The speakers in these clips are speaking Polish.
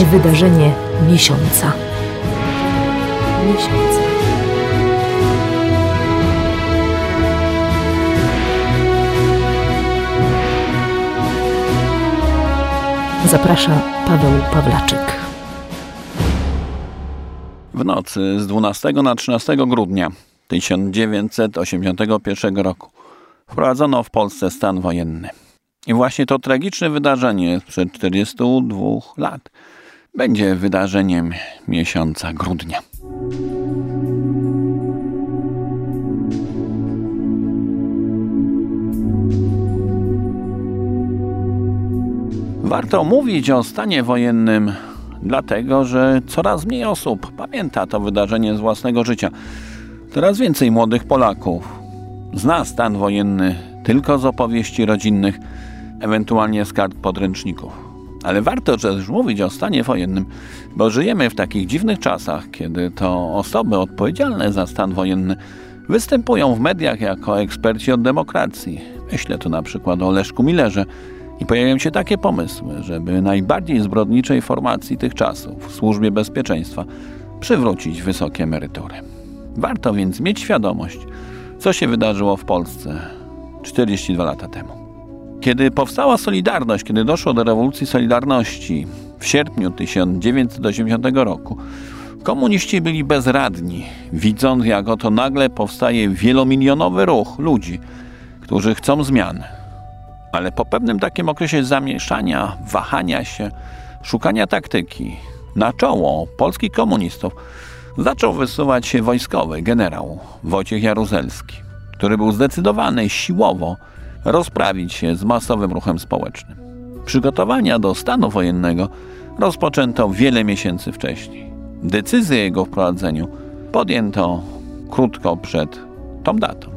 Wydarzenie miesiąca. Zaprasza Paweł Pawlaczyk. W nocy z 12 na 13 grudnia 1981 roku wprowadzono w Polsce stan wojenny. I właśnie to tragiczne wydarzenie sprzed 42 lat będzie wydarzeniem miesiąca grudnia. Warto mówić o stanie wojennym, dlatego że coraz mniej osób pamięta to wydarzenie z własnego życia. Coraz więcej młodych Polaków zna stan wojenny tylko z opowieści rodzinnych, ewentualnie z kart podręczników. Ale warto też mówić o stanie wojennym, bo żyjemy w takich dziwnych czasach, kiedy to osoby odpowiedzialne za stan wojenny występują w mediach jako eksperci od demokracji. Myślę tu na przykład o Leszku Millerze. I pojawiają się takie pomysły, żeby najbardziej zbrodniczej formacji tych czasów, w Służbie Bezpieczeństwa, przywrócić wysokie emerytury. Warto więc mieć świadomość, co się wydarzyło w Polsce 42 lata temu. Kiedy powstała Solidarność, kiedy doszło do rewolucji Solidarności w sierpniu 1980 roku, komuniści byli bezradni, widząc, jak oto nagle powstaje wielomilionowy ruch ludzi, którzy chcą zmian. Ale po pewnym takim okresie zamieszania, wahania się, szukania taktyki, na czoło polskich komunistów zaczął wysuwać się wojskowy generał Wojciech Jaruzelski, który był zdecydowany siłowo rozprawić się z masowym ruchem społecznym. Przygotowania do stanu wojennego rozpoczęto wiele miesięcy wcześniej. Decyzję o jego wprowadzeniu podjęto krótko przed tą datą.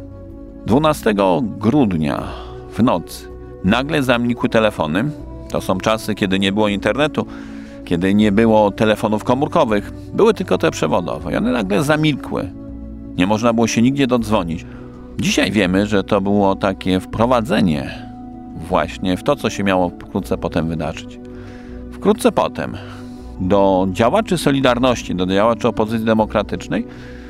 12 grudnia w nocy nagle zamilkły telefony. To są czasy, kiedy nie było internetu, kiedy nie było telefonów komórkowych. Były tylko te przewodowe i one nagle zamilkły. Nie można było się nigdzie dodzwonić. Dzisiaj wiemy, że to było takie wprowadzenie właśnie w to, co się miało wkrótce potem wydarzyć. Wkrótce potem do działaczy Solidarności, do działaczy opozycji demokratycznej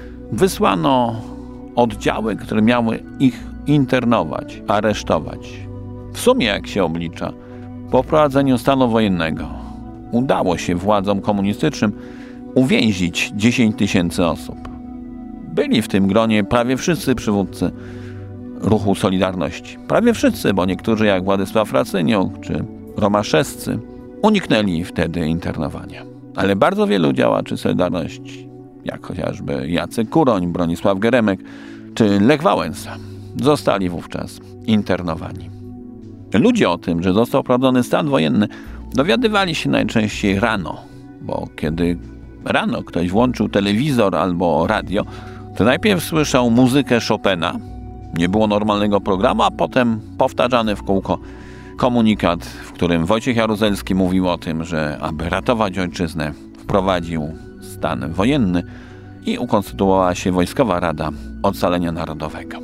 wysłano oddziały, które miały ich internować, aresztować. W sumie, jak się oblicza, po wprowadzeniu stanu wojennego udało się władzom komunistycznym uwięzić 10 000 osób. Byli w tym gronie prawie wszyscy przywódcy ruchu Solidarności. Prawie wszyscy, bo niektórzy jak Władysław Racyniuk czy Romaszewscy uniknęli wtedy internowania. Ale bardzo wielu działaczy Solidarności, jak chociażby Jacek Kuroń, Bronisław Geremek czy Lech Wałęsa, zostali wówczas internowani. Ludzie o tym, że został wprowadzony stan wojenny, dowiadywali się najczęściej rano, bo kiedy rano ktoś włączył telewizor albo radio, to najpierw słyszał muzykę Chopina, nie było normalnego programu, a potem powtarzany w kółko komunikat, w którym Wojciech Jaruzelski mówił o tym, że aby ratować ojczyznę, wprowadził stan wojenny i ukonstytuowała się Wojskowa Rada Ocalenia Narodowego.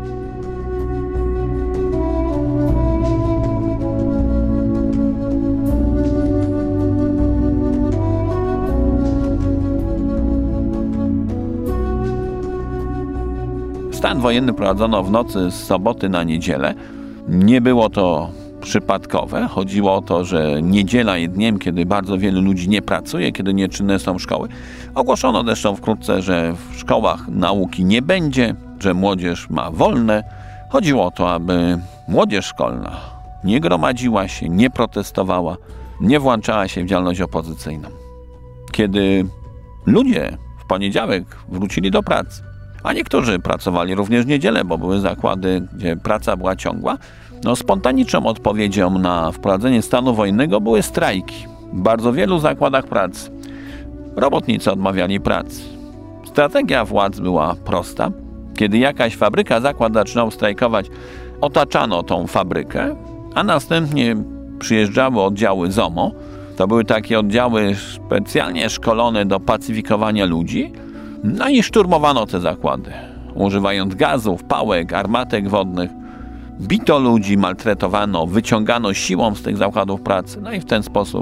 Stan wojenny prowadzono w nocy z soboty na niedzielę. Nie było to przypadkowe. Chodziło o to, że niedziela jest dniem, kiedy bardzo wielu ludzi nie pracuje, kiedy nieczynne są szkoły. Ogłoszono zresztą wkrótce, że w szkołach nauki nie będzie, że młodzież ma wolne. Chodziło o to, aby młodzież szkolna nie gromadziła się, nie protestowała, nie włączała się w działalność opozycyjną. Kiedy ludzie w poniedziałek wrócili do pracy, a niektórzy pracowali również w niedzielę, bo były zakłady, gdzie praca była ciągła, spontaniczną odpowiedzią na wprowadzenie stanu wojennego były strajki. W bardzo wielu zakładach pracy robotnicy odmawiali pracy. Strategia władz była prosta. Kiedy jakaś fabryka, zakład zaczynał strajkować, otaczano tą fabrykę, a następnie przyjeżdżały oddziały ZOMO. To były takie oddziały specjalnie szkolone do pacyfikowania ludzi. No i szturmowano te zakłady, używając gazów, pałek, armatek wodnych. Bito ludzi, maltretowano, wyciągano siłą z tych zakładów pracy. No i w ten sposób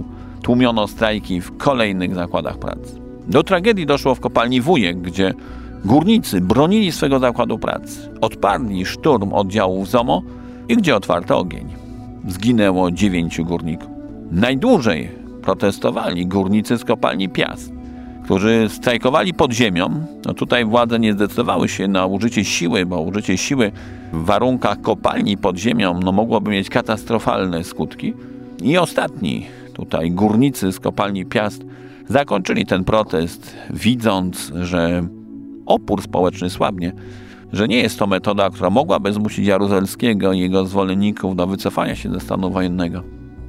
Tłumiono strajki w kolejnych zakładach pracy. Do tragedii doszło w kopalni Wujek, gdzie górnicy bronili swego zakładu pracy. Odparli szturm oddziałów ZOMO i gdzie otwarto ogień. Zginęło 9 górników. Najdłużej protestowali górnicy z kopalni Piast, którzy strajkowali pod ziemią. No tutaj władze nie zdecydowały się na użycie siły, bo użycie siły w warunkach kopalni pod ziemią mogłoby mieć katastrofalne skutki. I ostatni tutaj górnicy z kopalni Piast zakończyli ten protest, widząc, że opór społeczny słabnie, że nie jest to metoda, która mogłaby zmusić Jaruzelskiego i jego zwolenników do wycofania się ze stanu wojennego.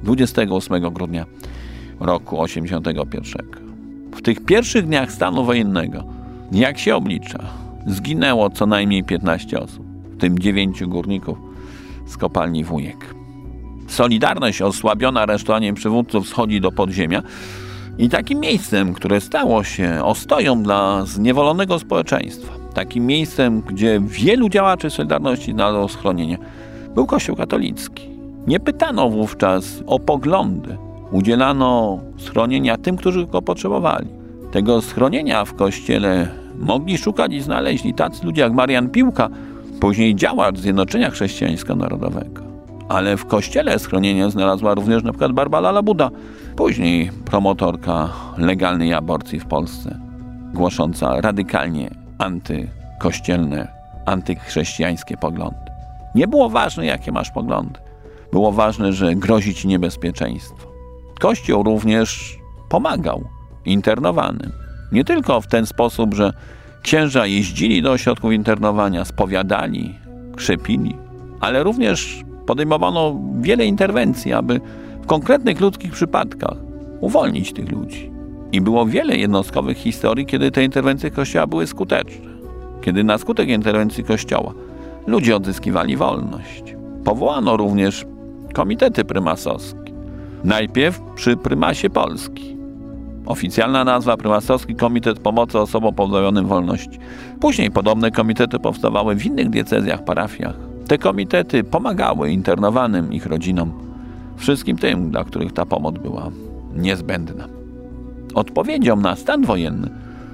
28 grudnia roku 1981. W tych pierwszych dniach stanu wojennego, jak się oblicza, zginęło co najmniej 15 osób, w tym 9 górników z kopalni Wujek. Solidarność osłabiona aresztowaniem przywódców schodzi do podziemia i takim miejscem, które stało się ostoją dla zniewolonego społeczeństwa, takim miejscem, gdzie wielu działaczy Solidarności znalazło schronienie, był Kościół katolicki. Nie pytano wówczas o poglądy. Udzielano schronienia tym, którzy go potrzebowali. Tego schronienia w Kościele mogli szukać i znaleźli tacy ludzie jak Marian Piłka, później działacz Zjednoczenia Chrześcijańsko-Narodowego. Ale w Kościele schronienie znalazła również np. Barbara Labuda, później promotorka legalnej aborcji w Polsce, głosząca radykalnie antykościelne, antychrześcijańskie poglądy. Nie było ważne, jakie masz poglądy. Było ważne, że grozi ci niebezpieczeństwo. Kościół również pomagał internowanym. Nie tylko w ten sposób, że księża jeździli do ośrodków internowania, spowiadali, krzepili, ale również podejmowano wiele interwencji, aby w konkretnych ludzkich przypadkach uwolnić tych ludzi. I było wiele jednostkowych historii, kiedy te interwencje Kościoła były skuteczne. Kiedy na skutek interwencji Kościoła ludzie odzyskiwali wolność. Powołano również komitety prymasowskie. Najpierw przy prymasie Polski. Oficjalna nazwa Prymasowski Komitet Pomocy Osobom Pozbawionym Wolności. Później podobne komitety powstawały w innych diecezjach, parafiach. Te komitety pomagały internowanym, ich rodzinom, wszystkim tym, dla których ta pomoc była niezbędna. Odpowiedzią na stan wojenny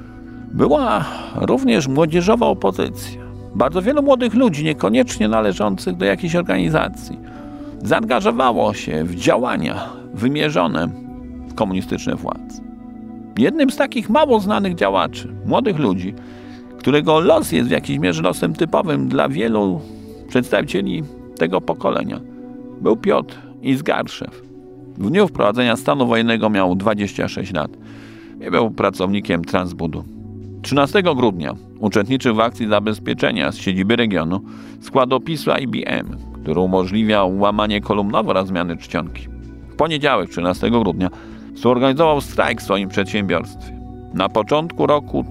była również młodzieżowa opozycja. Bardzo wielu młodych ludzi, niekoniecznie należących do jakiejś organizacji, zaangażowało się w działania wymierzone w komunistyczne władze. Jednym z takich mało znanych działaczy, młodych ludzi, którego los jest w jakiejś mierze losem typowym dla wielu przedstawicieli tego pokolenia, był Piotr Izgarszew. W dniu wprowadzenia stanu wojennego miał 26 lat i był pracownikiem Transbudu. 13 grudnia uczestniczył w akcji zabezpieczenia z siedziby regionu składopisu IBM, który umożliwiał łamanie kolumnowo oraz zmiany czcionki. W poniedziałek, 13 grudnia, zorganizował strajk w swoim przedsiębiorstwie. Na początku roku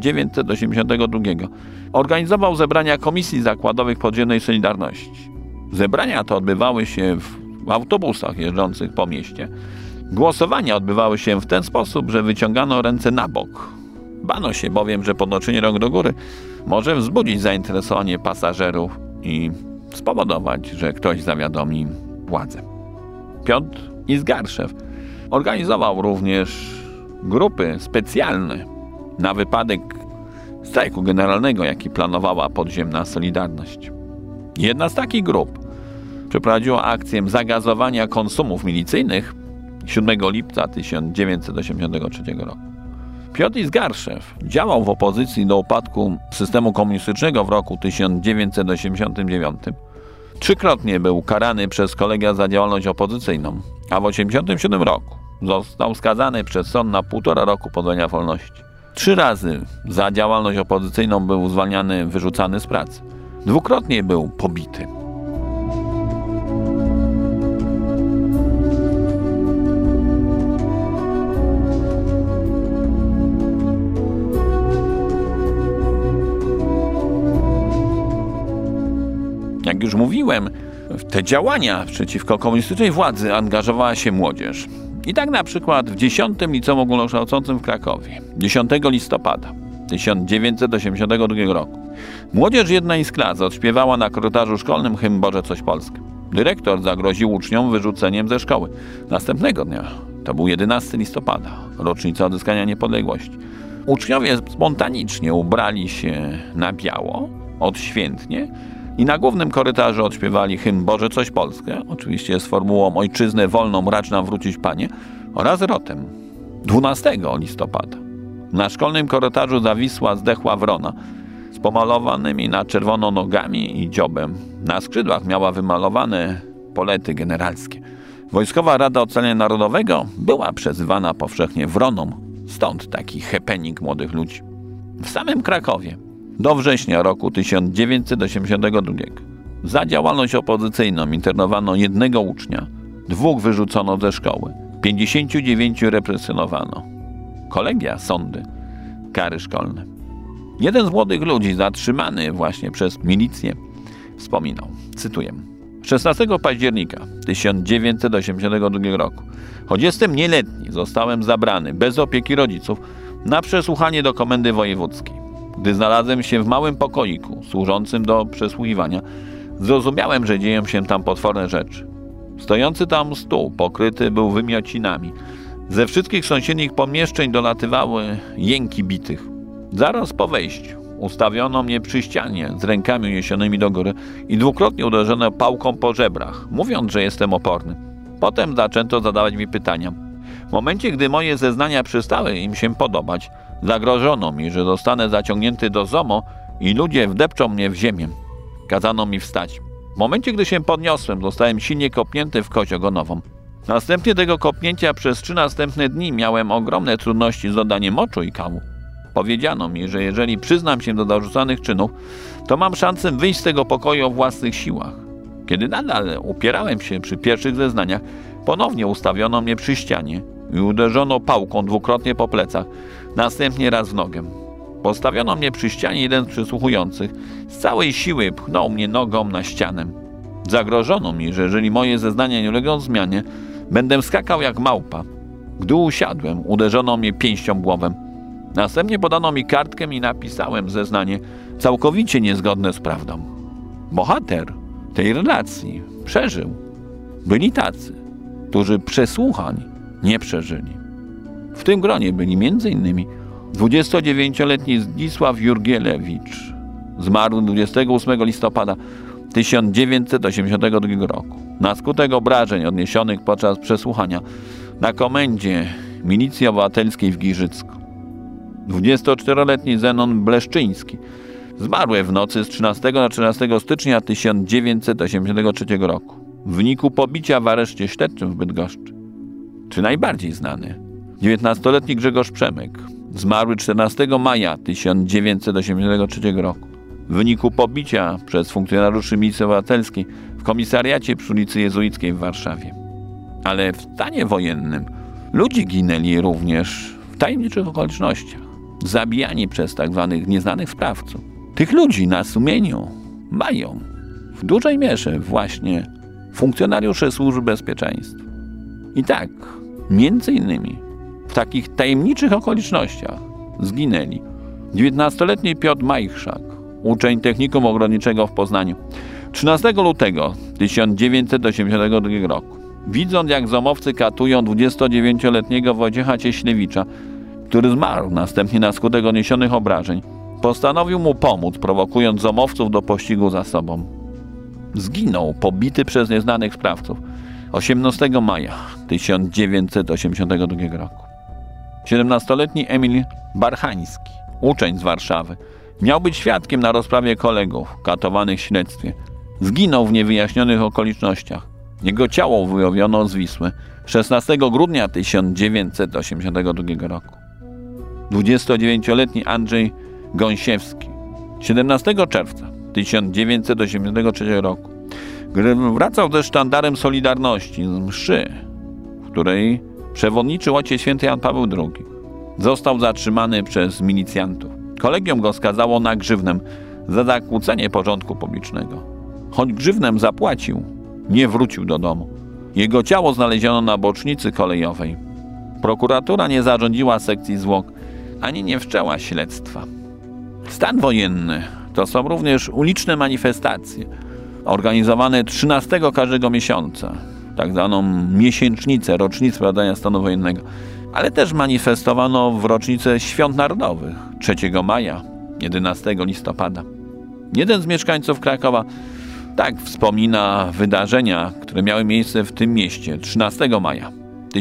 1982 organizował zebrania komisji zakładowych podziemnej Solidarności. Zebrania te odbywały się w autobusach jeżdżących po mieście. Głosowania odbywały się w ten sposób, że wyciągano ręce na bok. Bano się bowiem, że podnoszenie rąk do góry może wzbudzić zainteresowanie pasażerów i spowodować, że ktoś zawiadomi władzę. Piotr Izgarszew organizował również grupy specjalne na wypadek strajku generalnego, jaki planowała podziemna Solidarność. Jedna z takich grup przeprowadziła akcję zagazowania konsumów milicyjnych 7 lipca 1983 roku. Piotr Izgarszew działał w opozycji do upadku systemu komunistycznego w roku 1989. Trzykrotnie był karany przez kolegia za działalność opozycyjną, a w 1987 roku został skazany przez sąd na 1,5 roku pozbawienia wolności. 3 razy za działalność opozycyjną był zwalniany, wyrzucany z pracy. 2-krotnie był pobity. Jak już mówiłem, w te działania przeciwko komunistycznej władzy angażowała się młodzież. I tak na przykład w 10. Liceum Ogólnokształcącym w Krakowie 10 listopada 1982 roku młodzież jednej z klas odśpiewała na korytarzu szkolnym hymn Boże coś Polskie. Dyrektor zagroził uczniom wyrzuceniem ze szkoły. Następnego dnia To był 11 listopada, rocznica odzyskania niepodległości. Uczniowie spontanicznie ubrali się na biało, odświętnie i na głównym korytarzu odśpiewali hymn Boże coś Polskę, oczywiście z formułą Ojczyznę wolną racz nam wrócić Panie, oraz rotem. 12 listopada na szkolnym korytarzu zawisła zdechła wrona z pomalowanymi na czerwono nogami i dziobem. Na skrzydłach miała wymalowane polety generalskie. Wojskowa Rada Ocalenia Narodowego była przezywana powszechnie wroną, stąd taki happening młodych ludzi. W samym Krakowie do września roku 1982 za działalność opozycyjną internowano 1 ucznia, 2 wyrzucono ze szkoły, 59 represjonowano. Kolegia, sądy, kary szkolne. Jeden z młodych ludzi zatrzymany właśnie przez milicję wspominał, cytuję: 16 października 1982 roku, choć jestem nieletni, zostałem zabrany bez opieki rodziców na przesłuchanie do komendy wojewódzkiej. Gdy znalazłem się w małym pokoiku służącym do przesłuchiwania, zrozumiałem, że dzieją się tam potworne rzeczy. Stojący tam stół pokryty był wymiocinami. Ze wszystkich sąsiednich pomieszczeń dolatywały jęki bitych. Zaraz po wejściu ustawiono mnie przy ścianie z rękami uniesionymi do góry i 2-krotnie uderzono pałką po żebrach, mówiąc, że jestem oporny. Potem zaczęto zadawać mi pytania. W momencie, gdy moje zeznania przestały im się podobać, zagrożono mi, że zostanę zaciągnięty do ZOMO i ludzie wdepczą mnie w ziemię. Kazano mi wstać. W momencie, gdy się podniosłem, zostałem silnie kopnięty w kość ogonową. Następnie tego kopnięcia przez 3 następne dni miałem ogromne trudności z oddaniem moczu i kału. Powiedziano mi, że jeżeli przyznam się do zarzucanych czynów, to mam szansę wyjść z tego pokoju o własnych siłach. Kiedy nadal upierałem się przy pierwszych zeznaniach, ponownie ustawiono mnie przy ścianie i uderzono pałką 2-krotnie po plecach, następnie raz w nogę. Postawiono mnie przy ścianie, jeden z przysłuchujących z całej siły pchnął mnie nogą na ścianę. Zagrożono mi, że jeżeli moje zeznania nie ulegną zmianie, będę skakał jak małpa. Gdy usiadłem, uderzono mnie pięścią w głowę. Następnie podano mi kartkę i napisałem zeznanie całkowicie niezgodne z prawdą. Bohater tej relacji przeżył. Byli tacy, którzy przesłuchań nie przeżyli. W tym gronie byli m.in. 29-letni Zdzisław Jurgielewicz. Zmarł 28 listopada 1982 roku na skutek obrażeń odniesionych podczas przesłuchania na komendzie Milicji Obywatelskiej w Giżycku. 24-letni Zenon Bleszczyński zmarł w nocy z 13 na 13 stycznia 1983 roku w wyniku pobicia w areszcie śledczym w Bydgoszczy. Czy najbardziej znany 19-letni Grzegorz Przemyk zmarł 14 maja 1983 roku w wyniku pobicia przez funkcjonariuszy Milicji Obywatelskiej w komisariacie przy ulicy Jezuickiej w Warszawie. Ale w stanie wojennym ludzie ginęli również w tajemniczych okolicznościach, zabijani przez tzw. nieznanych sprawców. Tych ludzi na sumieniu mają w dużej mierze właśnie funkcjonariusze służb bezpieczeństwa. I tak, między innymi w takich tajemniczych okolicznościach zginęli 19-letni Piotr Majchrzak, uczeń Technikum Ogrodniczego w Poznaniu. 13 lutego 1982 roku, widząc jak zomowcy katują 29-letniego Wojciecha Cieślewicza, który zmarł następnie na skutek odniesionych obrażeń, postanowił mu pomóc, prowokując zomowców do pościgu za sobą. Zginął pobity przez nieznanych sprawców 18 maja 1982 roku. 17-letni Emil Barchański, uczeń z Warszawy, miał być świadkiem na rozprawie kolegów katowanych w śledztwie. Zginął w niewyjaśnionych okolicznościach. Jego ciało wyłowiono z Wisły 16 grudnia 1982 roku. 29-letni Andrzej Gąsiewski 17 czerwca 1983 roku, gdy wracał ze sztandarem Solidarności z mszy, w której przewodniczył ojciec święty Jan Paweł II, został zatrzymany przez milicjantów. Kolegium go skazało na grzywnę za zakłócenie porządku publicznego. Choć grzywnę zapłacił, nie wrócił do domu. Jego ciało znaleziono na bocznicy kolejowej. Prokuratura nie zarządziła sekcji zwłok, ani nie wszczęła śledztwa. Stan wojenny to są również uliczne manifestacje, organizowane 13 każdego miesiąca, tak zwaną miesięcznicę, rocznicę wprowadzenia stanu wojennego, ale też manifestowano w rocznicę świąt narodowych 3 maja, 11 listopada. Jeden z mieszkańców Krakowa tak wspomina wydarzenia, które miały miejsce w tym mieście 13 maja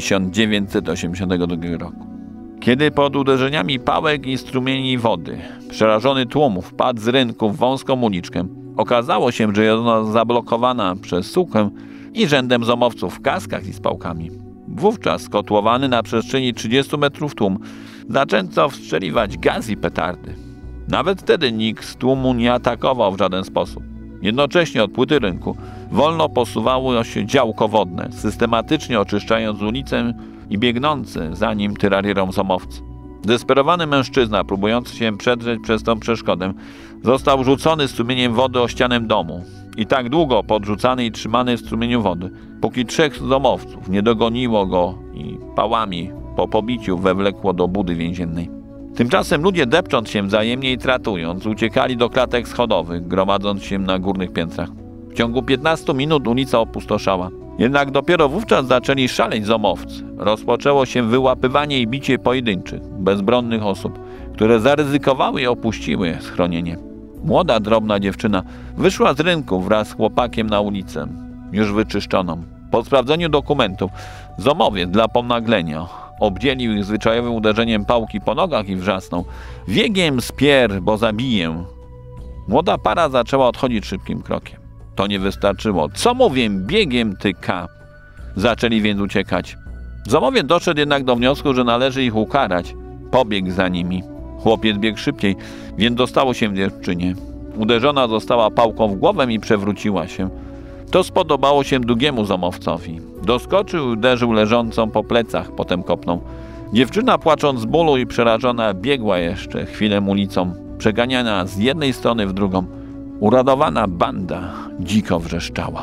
1982 roku. Kiedy pod uderzeniami pałek i strumieni wody przerażony tłum wpadł z rynku w wąską uliczkę, okazało się, że jest ona zablokowana przez sukę i rzędem zomowców w kaskach i z pałkami. Wówczas skotłowany na przestrzeni 30 metrów tłum zaczęto wstrzeliwać gaz i petardy. Nawet wtedy nikt z tłumu nie atakował w żaden sposób. Jednocześnie od płyty rynku wolno posuwało się działko wodne, systematycznie oczyszczając ulicę i biegnący za nim tyrarierom zomowcy. Zdesperowany mężczyzna, próbujący się przedrzeć przez tą przeszkodę, został rzucony strumieniem wody o ścianę domu i tak długo podrzucany i trzymany w strumieniu wody, póki 3 zomowców nie dogoniło go i pałami po pobiciu wewlekło do budy więziennej. Tymczasem ludzie, depcząc się wzajemnie i tratując, uciekali do klatek schodowych, gromadząc się na górnych piętrach. W ciągu 15 minut ulica opustoszała. Jednak dopiero wówczas zaczęli szaleć zomowcy. Rozpoczęło się wyłapywanie i bicie pojedynczych, bezbronnych osób, które zaryzykowały i opuściły schronienie. Młoda, drobna dziewczyna wyszła z rynku wraz z chłopakiem na ulicę, już wyczyszczoną. Po sprawdzeniu dokumentów zomowiec dla ponaglenia obdzielił ich zwyczajowym uderzeniem pałki po nogach i wrzasnął: „Biegiem spier, bo zabiję”. Młoda para zaczęła odchodzić szybkim krokiem. To nie wystarczyło. „Co mówię, biegiem tyka”. Zaczęli więc uciekać. Zomowiec doszedł jednak do wniosku, że należy ich ukarać. Pobiegł za nimi. Chłopiec biegł szybciej, więc dostało się dziewczynie. Uderzona została pałką w głowę i przewróciła się. To spodobało się drugiemu zomowcowi. Doskoczył i uderzył leżącą po plecach, potem kopnął. Dziewczyna, płacząc z bólu i przerażona, biegła jeszcze chwilę ulicą, przeganiana z jednej strony w drugą. Uradowana banda dziko wrzeszczała.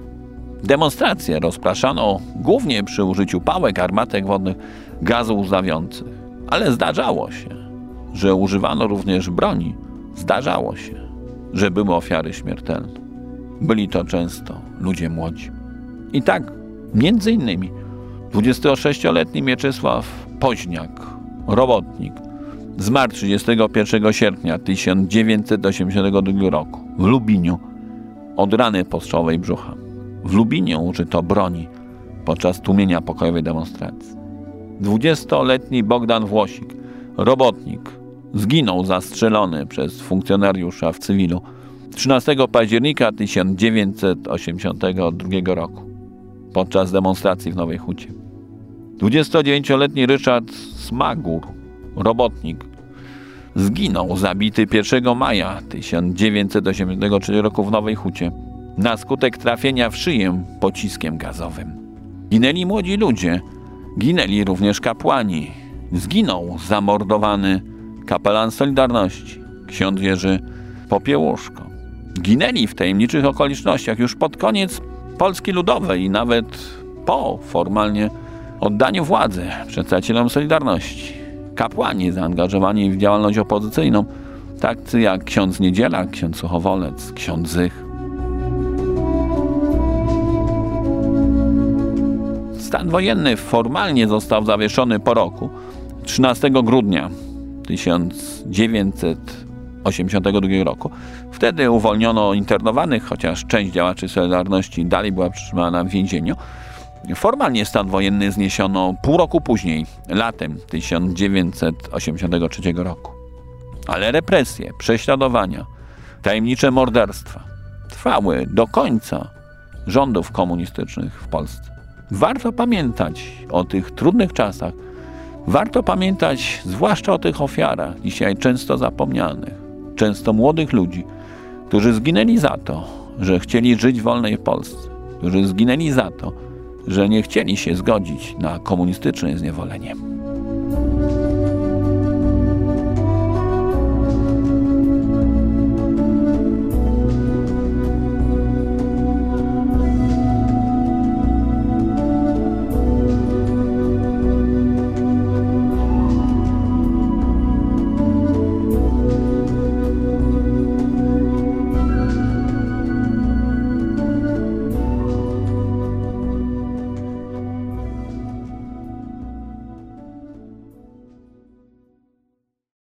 Demonstracje rozpraszano głównie przy użyciu pałek, armatek wodnych, gazów łzawiących. Ale zdarzało się, że używano również broni. Zdarzało się, że były ofiary śmiertelne. Byli to często ludzie młodzi. I tak, między innymi 26-letni Mieczysław Poźniak, robotnik, zmarł 31 sierpnia 1982 roku w Lubiniu od rany postrzałowej brzucha. W Lubinie użyto broni podczas tłumienia pokojowej demonstracji. 20-letni Bogdan Włosik, robotnik, zginął zastrzelony przez funkcjonariusza w cywilu 13 października 1982 roku podczas demonstracji w Nowej Hucie. 29-letni Ryszard Smagur, robotnik, zginął zabity 1 maja 1983 roku w Nowej Hucie na skutek trafienia w szyję pociskiem gazowym. Ginęli młodzi ludzie, ginęli również kapłani. Zginął zamordowany kapelan Solidarności, ksiądz Jerzy Popiełuszko. Ginęli w tajemniczych okolicznościach już pod koniec Polski Ludowej i nawet po formalnie oddaniu władzy przedstawicielom Solidarności. Kapłani zaangażowani w działalność opozycyjną, tacy jak ksiądz Niedziela, ksiądz Suchowolec, ksiądz Zych. Stan wojenny formalnie został zawieszony po roku, 13 grudnia 1982 roku. Wtedy uwolniono internowanych, chociaż część działaczy Solidarności dalej była przetrzymana w więzieniu. Formalnie stan wojenny zniesiono pół roku później, latem 1983 roku. Ale represje, prześladowania, tajemnicze morderstwa trwały do końca rządów komunistycznych w Polsce. Warto pamiętać o tych trudnych czasach. Warto pamiętać zwłaszcza o tych ofiarach, dzisiaj często zapomnianych, często młodych ludzi, którzy zginęli za to, że chcieli żyć w wolnej Polsce, którzy zginęli za to, że nie chcieli się zgodzić na komunistyczne zniewolenie.